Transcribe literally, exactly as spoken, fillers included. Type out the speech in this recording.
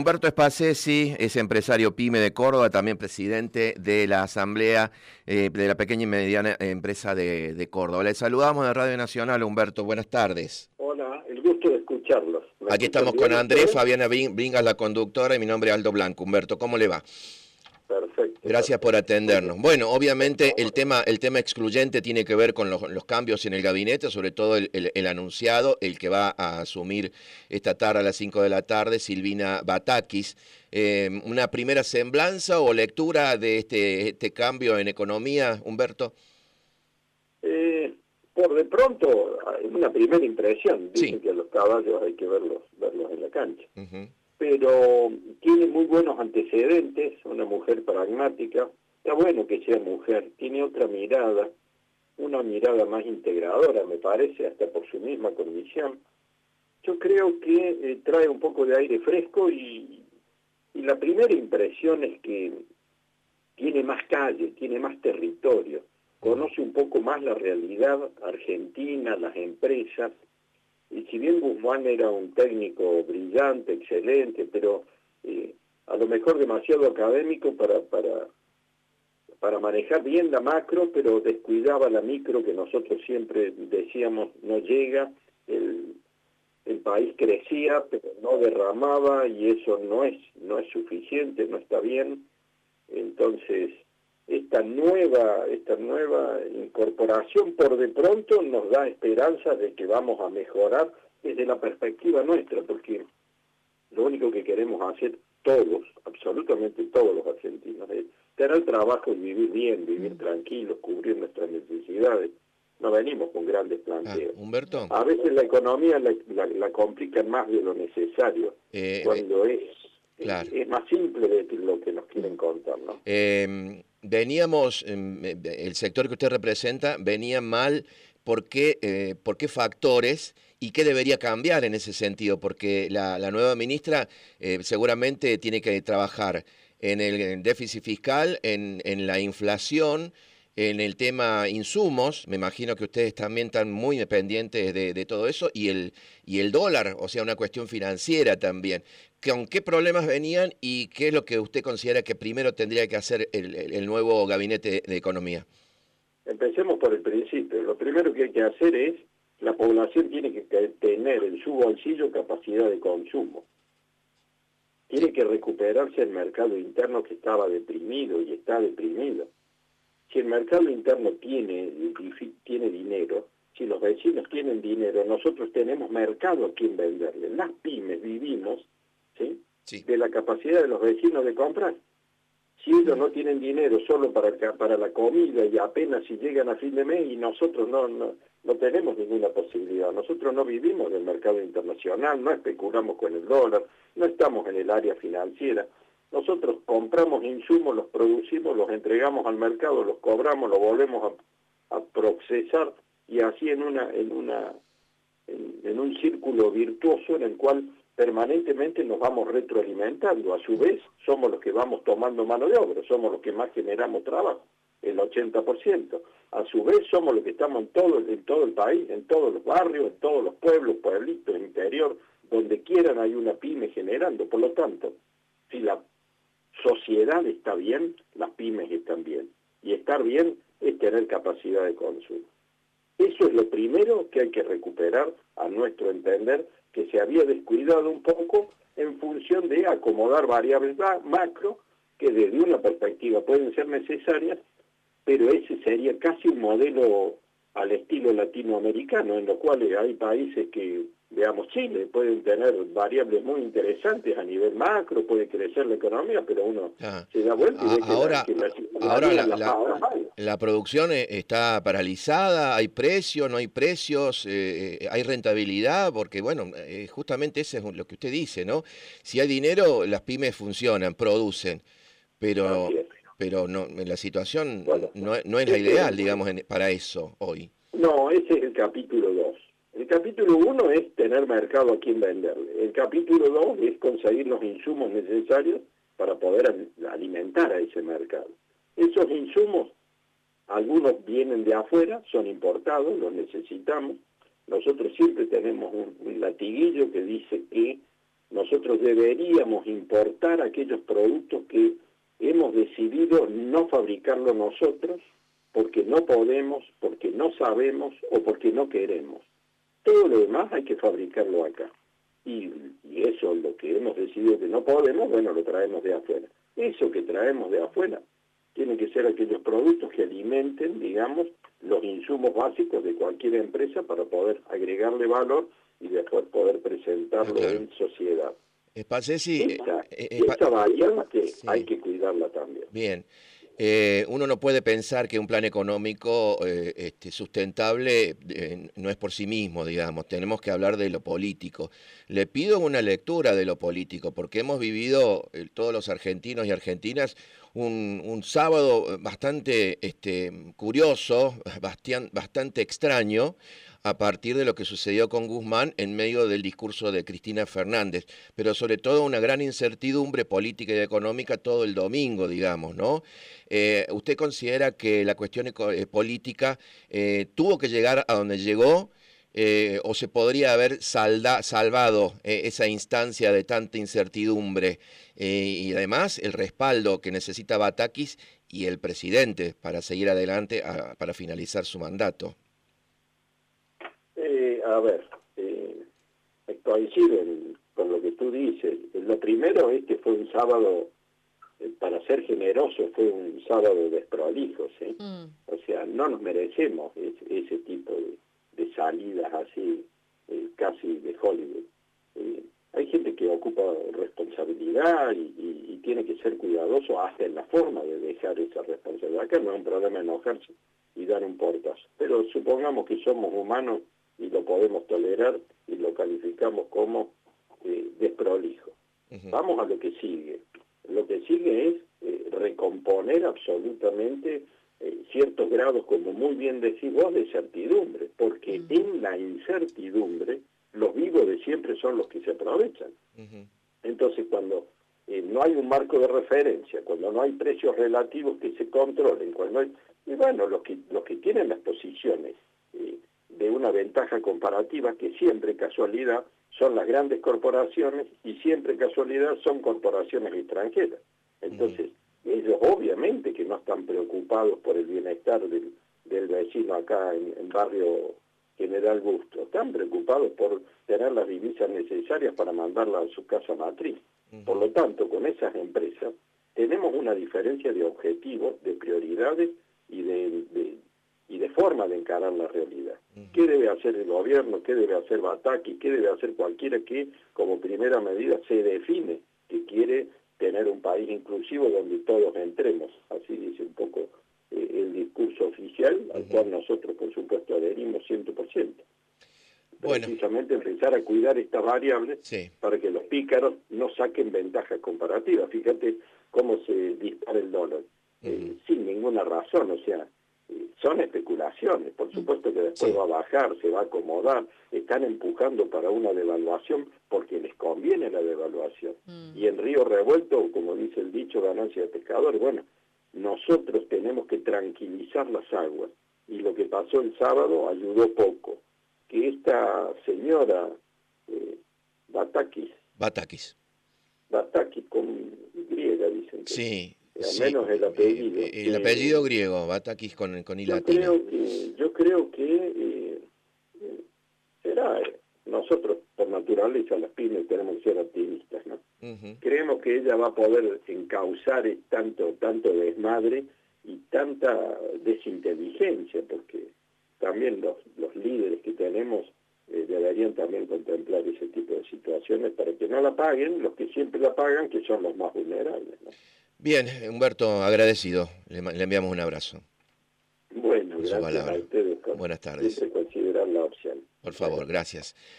Humberto Spassesi es empresario PYME de Córdoba, también presidente de la Asamblea eh, de la Pequeña y Mediana Empresa de, de Córdoba. Le saludamos de Radio Nacional, Humberto, buenas tardes. Hola, el gusto de escucharlos. Aquí estamos con Andrés, Fabiana Bringas, la conductora, y mi nombre es Aldo Blanco. Humberto, ¿cómo le va? Perfecto. Gracias por atendernos. Bueno, obviamente el tema, el tema excluyente tiene que ver con los, los cambios en el gabinete, sobre todo el, el, el anunciado, el que va a asumir esta tarde a las cinco de la tarde, Silvina Batakis. Eh, ¿Una primera semblanza o lectura de este, este cambio en economía, Humberto? Eh, por de pronto, una primera impresión. Dicen Sí. que a los caballos hay que verlos, verlos en la cancha. Uh-huh. Pero tiene muy buenos antecedentes, una mujer pragmática. Está bueno que sea mujer, tiene otra mirada, una mirada más integradora, me parece, hasta por su misma condición. Yo creo que eh, trae un poco de aire fresco y, y la primera impresión es que tiene más calle, tiene más territorio, conoce un poco más la realidad argentina, las empresas. Y si bien Guzmán era un técnico brillante, excelente, pero eh, a lo mejor demasiado académico para, para, para manejar bien la macro, pero descuidaba la micro, que nosotros siempre decíamos no llega, el, el país crecía, pero no derramaba, y eso no es, no es suficiente, no está bien. Entonces, esta nueva, esta nueva incorporación por de pronto nos da esperanza de que vamos a mejorar desde la perspectiva nuestra, porque lo único que queremos hacer todos, absolutamente todos los argentinos, es tener trabajo y vivir bien, vivir mm. tranquilos, cubrir nuestras necesidades. No venimos con grandes planteos. Ah, Humberto. A veces la economía la, la, la complican más de lo necesario, eh, cuando eh, es, claro. es, es más simple de lo que nos quieren contar, ¿no? Eh, veníamos, el sector que usted representa venía mal. ¿Por qué, eh, por qué factores y qué debería cambiar en ese sentido? Porque la, la nueva ministra eh, seguramente tiene que trabajar en el, en el déficit fiscal, en, en la inflación, en el tema insumos. Me imagino que ustedes también están muy pendientes de, de todo eso, y el, y el dólar, o sea, una cuestión financiera también. ¿Con qué problemas venían y qué es lo que usted considera que primero tendría que hacer el, el, el nuevo gabinete de economía? Empecemos por el principio. Lo primero que hay que hacer es, la población tiene que tener en su bolsillo capacidad de consumo. Tiene que recuperarse el mercado interno, que estaba deprimido y está deprimido. Si el mercado interno tiene, tiene dinero, si los vecinos tienen dinero, nosotros tenemos mercado a quien venderle. Las pymes vivimos, ¿sí?, sí. de la capacidad de los vecinos de comprar. Si ellos no tienen dinero solo para, para la comida y apenas si llegan a fin de mes, y nosotros no, no, no tenemos ninguna posibilidad. Nosotros no vivimos del mercado internacional, no especulamos con el dólar, no estamos en el área financiera. Nosotros compramos insumos, los producimos, los entregamos al mercado, los cobramos, los volvemos a, a procesar, y así en, una, en, una, en, en un círculo virtuoso en el cual permanentemente nos vamos retroalimentando. A su vez, somos los que vamos tomando mano de obra, somos los que más generamos trabajo, el ochenta por ciento. A su vez, somos los que estamos en todo, en todo el país, en todos los barrios, en todos los pueblos, pueblitos, interior, donde quieran hay una pyme generando. Por lo tanto, si la sociedad está bien, las pymes están bien. Y estar bien es tener capacidad de consumo. Eso es lo primero que hay que recuperar, a nuestro entender, que se había descuidado un poco en función de acomodar variables macro, que desde una perspectiva pueden ser necesarias, pero ese sería casi un modelo al estilo latinoamericano, en lo cual hay países que, veamos Chile, pueden tener variables muy interesantes a nivel macro, puede crecer la economía, pero uno ah, se da vuelta y ve que ahora, la, que la, ahora la, la, la, la, la producción está paralizada, hay precios, no hay precios, eh, hay rentabilidad, porque bueno, eh, justamente eso es lo que usted dice, ¿no? Si hay dinero, las pymes funcionan, producen, pero... pero no, la situación bueno, no, no es la ideal, digamos, en, para eso hoy. No, ese es el capítulo dos. El capítulo uno es tener mercado a quien venderle. El capítulo dos es conseguir los insumos necesarios para poder alimentar a ese mercado. Esos insumos, algunos vienen de afuera, son importados, los necesitamos. Nosotros siempre tenemos un, un latiguillo que dice que nosotros deberíamos importar aquellos productos que hemos decidido no fabricarlo nosotros porque no podemos, porque no sabemos o porque no queremos. Todo lo demás hay que fabricarlo acá. Y, y eso, lo que hemos decidido que no podemos, bueno, lo traemos de afuera. Eso que traemos de afuera tienen que ser aquellos productos que alimenten, digamos, los insumos básicos de cualquier empresa para poder agregarle valor y después poder presentarlo Ah, claro. en sociedad. Spassky, eh, Esa, eh, esa variante sí. hay que cuidarla también. Bien. Eh, uno no puede pensar que un plan económico eh, este, sustentable eh, no es por sí mismo, digamos. Tenemos que hablar de lo político. Le pido una lectura de lo político, porque hemos vivido, eh, todos los argentinos y argentinas, un, un sábado bastante este, curioso, bastian, bastante extraño, a partir de lo que sucedió con Guzmán en medio del discurso de Cristina Fernández, pero sobre todo una gran incertidumbre política y económica todo el domingo, digamos, ¿no? Eh, ¿Usted considera que la cuestión eh, política eh, tuvo que llegar a donde llegó eh, o se podría haber salda, salvado eh, esa instancia de tanta incertidumbre eh, y además el respaldo que necesita Batakis y el presidente para seguir adelante, a, para finalizar su mandato? Eh, a ver, eh, coincido en, con lo que tú dices. Lo primero es que fue un sábado, eh, para ser generoso, fue un sábado desprolijo, ¿sí? Mm. O sea, no nos merecemos ese, ese tipo de, de salidas así, eh, casi de Hollywood. Eh, hay gente que ocupa responsabilidad y, y, y tiene que ser cuidadoso hasta en la forma de dejar esa responsabilidad. Acá no es un problema enojarse y dar un portazo. Pero supongamos que somos humanos y lo podemos tolerar y lo calificamos como eh, desprolijo. Uh-huh. Vamos a lo que sigue. Lo que sigue es eh, recomponer absolutamente eh, ciertos grados, como muy bien decís vos, de certidumbre, porque uh-huh. en la incertidumbre los vivos de siempre son los que se aprovechan. Uh-huh. Entonces, cuando eh, no hay un marco de referencia, cuando no hay precios relativos que se controlen, cuando hay, y bueno, los que, los que tienen las posiciones eh, de una ventaja comparativa, que siempre casualidad son las grandes corporaciones y siempre casualidad son corporaciones extranjeras. Entonces, uh-huh. ellos obviamente que no están preocupados por el bienestar del, del vecino acá en el barrio General Busto, están preocupados por tener las divisas necesarias para mandarla a su casa matriz. Uh-huh. Por lo tanto, con esas empresas tenemos una diferencia de objetivos, de prioridades y de, de y de forma de encarar la realidad. Uh-huh. ¿Qué debe hacer el gobierno? ¿Qué debe hacer Batakis? ¿Qué debe hacer cualquiera que, como primera medida, se define que quiere tener un país inclusivo donde todos entremos? Así dice un poco eh, el discurso oficial, uh-huh. al cual nosotros, por supuesto, adherimos cien por ciento. Bueno. Precisamente empezar a cuidar estas variables sí. para que los pícaros no saquen ventajas comparativas. Fíjate cómo se dispara el dólar, uh-huh. eh, sin ninguna razón, o sea, son especulaciones, por supuesto que después sí. va a bajar, se va a acomodar, están empujando para una devaluación porque les conviene la devaluación. Mm. Y en río revuelto, como dice el dicho, ganancia de pescador. Bueno, nosotros tenemos que tranquilizar las aguas y lo que pasó el sábado ayudó poco. Que esta señora eh, Batakis, Batakis, Batakis con griega dicen que sí. al sí, menos el apellido. Eh, el apellido eh, griego, Batakis con, con I yo latina. Creo que, yo creo que eh, eh, será, eh, nosotros por naturaleza las pymes tenemos que ser optimistas, ¿no? Uh-huh. Creemos que ella va a poder encauzar tanto, tanto desmadre y tanta desinteligencia, porque también los, los líderes que tenemos eh, deberían también contemplar ese tipo de situaciones para que no la paguen los que siempre la pagan, que son los más vulnerables, ¿no? Bien, Humberto, agradecido. Le, le enviamos un abrazo. Bueno, gracias a ustedes. Buenas tardes. Siempre considerar la opción. Por favor, gracias.